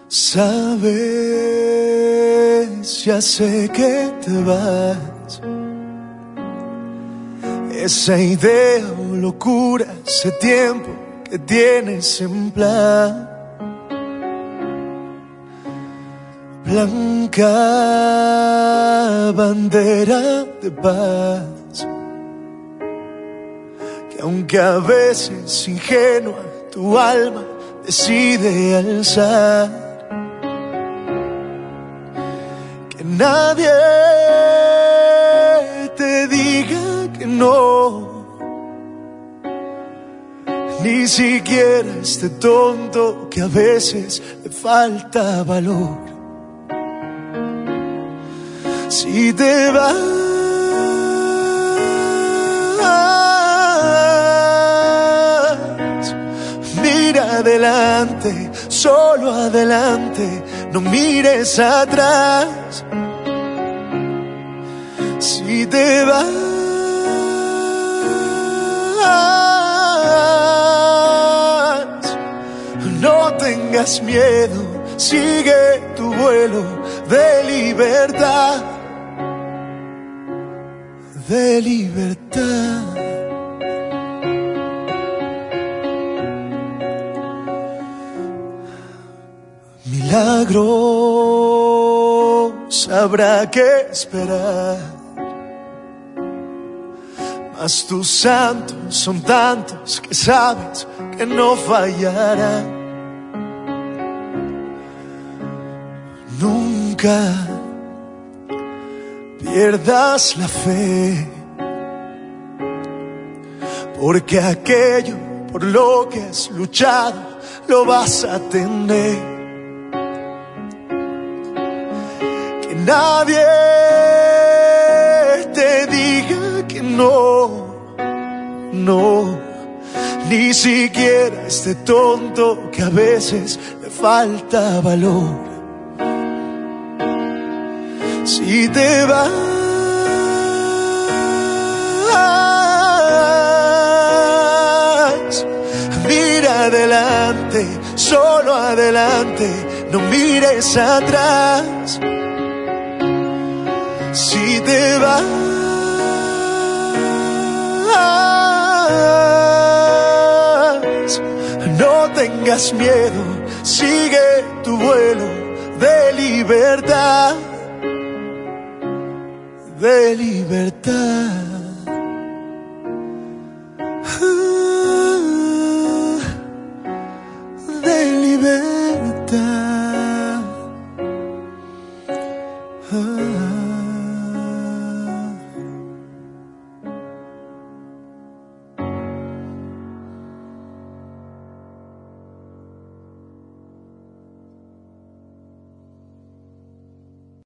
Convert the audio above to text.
Sabes, ya sé que te vas. Esa idea o locura, ese tiempo que tienes en plan. Blanca bandera de paz, que aunque a veces ingenua tu alma decide alzar. Que nadie te diga que no, ni siquiera este tonto que a veces le falta valor. Si te vas, mira adelante, solo adelante, no mires atrás. Si te vas, no tengas miedo, sigue tu vuelo de libertad, de libertad. Milagros habrá que esperar, mas tus santos son tantos que sabes que no fallarán. Nunca pierdas la fe, porque aquello por lo que has luchado lo vas a tener. Que nadie te diga que no, no, ni siquiera este tonto que a veces le falta valor. Si te vas, mira adelante, solo adelante, no mires atrás. Si te vas, no tengas miedo, sigue tu vuelo de libertad, de libertad. De libertad.